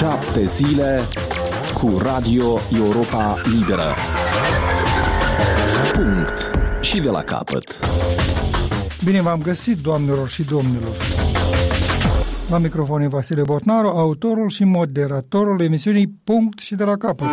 7 zile cu Radio Europa Liberă. Punct. Și de la capăt. Bine v-am găsit, doamnelor și domnilor. La microfon e Vasile Botnaru, autorul și moderatorul emisiunii Punct și de la capăt.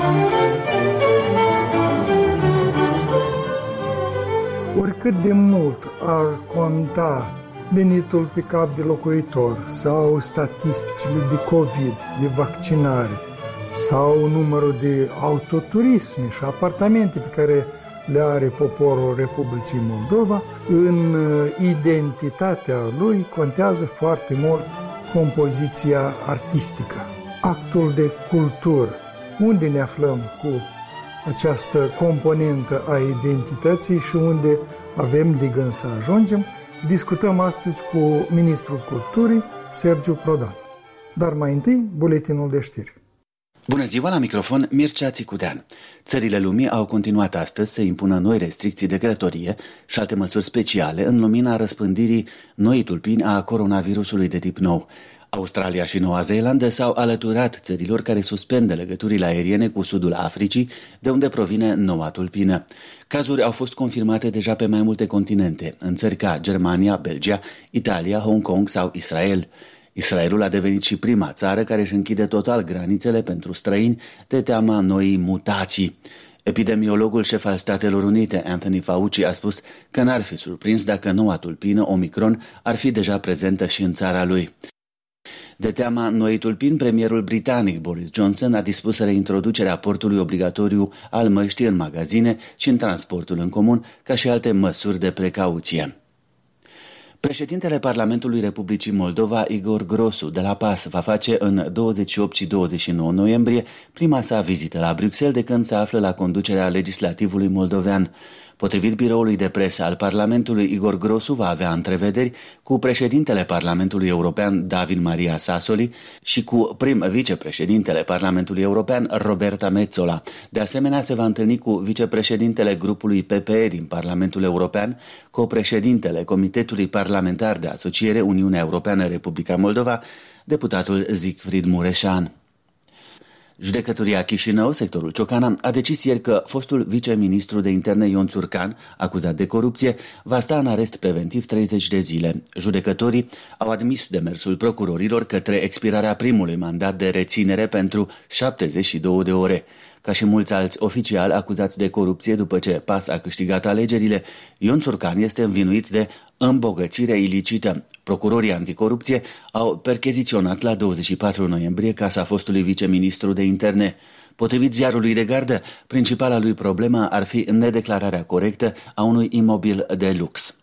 Oricât de mult ar conta venitul pe cap de locuitor sau statisticile de COVID, de vaccinare sau numărul de autoturisme și apartamente pe care le are poporul Republicii Moldova, în identitatea lui contează foarte mult compoziția artistică, actul de cultură. Unde ne aflăm cu această componentă a identității și unde avem de gând să ajungem, discutăm astăzi cu Ministrul Culturii, Sergiu Prodan. Dar mai întâi, buletinul de știri. Bună ziua, la microfon Mircea Țicudean. Țările lumii au continuat astăzi să impună noi restricții de călătorie și alte măsuri speciale în lumina răspândirii noii tulpini a coronavirusului de tip nou. Australia și Noua Zeelandă s-au alăturat țărilor care suspendă legăturile aeriene cu sudul Africii, de unde provine noua tulpină. Cazuri au fost confirmate deja pe mai multe continente, în țări ca Germania, Belgia, Italia, Hong Kong sau Israel. Israelul a devenit și prima țară care își închide total granițele pentru străini de teama noii mutații. Epidemiologul șef al Statelor Unite, Anthony Fauci, a spus că n-ar fi surprins dacă noua tulpină, Omicron, ar fi deja prezentă și în țara lui. De teama noii tulpini, premierul britanic Boris Johnson a dispus reintroducerea portului obligatoriu al măștii în magazine și în transportul în comun, ca și alte măsuri de precauție. Președintele Parlamentului Republicii Moldova, Igor Grosu, de la PAS, va face în 28 și 29 noiembrie prima sa vizită la Bruxelles de când se află la conducerea legislativului moldovean. Potrivit biroului de presă al Parlamentului, Igor Grosu va avea întrevederi cu președintele Parlamentului European, David Maria Sassoli, și cu prim vicepreședintele Parlamentului European, Roberta Metsola. De asemenea, se va întâlni cu vicepreședintele grupului PPE din Parlamentul European, copreședintele Comitetului Parlamentar de Asociere Uniunea Europeană-Republica Moldova, deputatul Siegfried Mureșan. Judecătoria Chișinău, sectorul Ciocana, a decis ieri că fostul viceministru de interne Ion Țurcan, acuzat de corupție, va sta în arest preventiv 30 de zile. Judecătorii au admis demersul procurorilor către expirarea primului mandat de reținere pentru 72 de ore. Ca și mulți alți oficiali acuzați de corupție după ce PAS a câștigat alegerile, Ion Țurcan este învinuit de îmbogățire ilicită. Procurorii anticorupție au percheziționat la 24 noiembrie casa fostului viceministru de interne. Potrivit ziarului de gardă, principala lui problemă ar fi nedeclararea corectă a unui imobil de lux.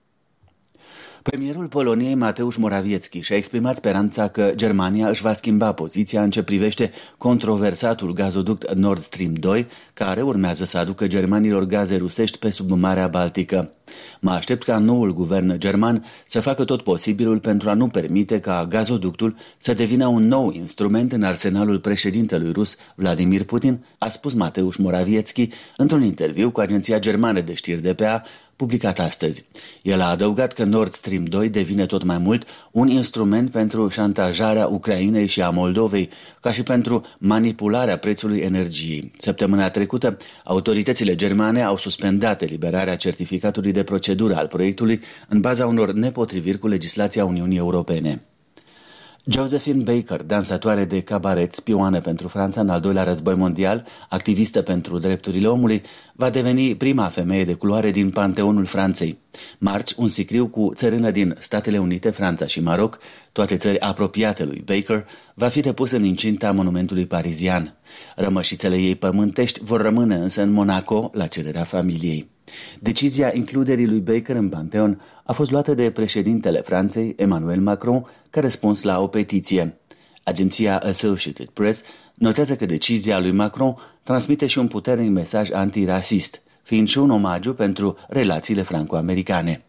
Premierul Poloniei, Mateusz Morawiecki, și-a exprimat speranța că Germania își va schimba poziția în ce privește controversatul gazoduct Nord Stream 2, care urmează să aducă germanilor gaze rusești pe sub Marea Baltică. Mă aștept ca noul guvern german să facă tot posibilul pentru a nu permite ca gazoductul să devină un nou instrument în arsenalul președintelui rus Vladimir Putin, a spus Mateusz Morawiecki într-un interviu cu agenția germană de știri DPA, publicat astăzi. El a adăugat că Nord Stream 2 devine tot mai mult un instrument pentru șantajarea Ucrainei și a Moldovei, ca și pentru manipularea prețului energiei. Săptămâna trecută, autoritățile germane au suspendat eliberarea certificatului de procedură al proiectului în baza unor nepotriviri cu legislația Uniunii Europene. Josephine Baker, dansatoare de cabaret, spioană pentru Franța în al doilea război mondial, activistă pentru drepturile omului, va deveni prima femeie de culoare din Panteonul Franței. Marți, un sicriu cu țărână din Statele Unite, Franța și Maroc, toate țări apropiate lui Baker, va fi depus în incinta monumentului parizian. Rămășițele ei pământești vor rămâne însă în Monaco, la cererea familiei. Decizia includerii lui Baker în Panteon a fost luată de președintele Franței, Emmanuel Macron, ca răspuns la o petiție. Agenția Associated Press notează că decizia lui Macron transmite și un puternic mesaj antirasist, fiind și un omagiu pentru relațiile franco-americane.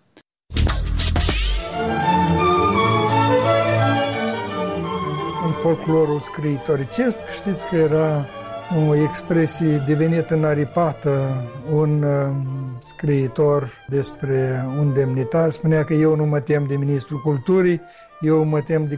În folclorul scriitoricesc, știți că era o expresie devenită înaripată. Un scriitor despre un demnitar spunea că eu nu mă tem de ministrul culturii, eu mă tem de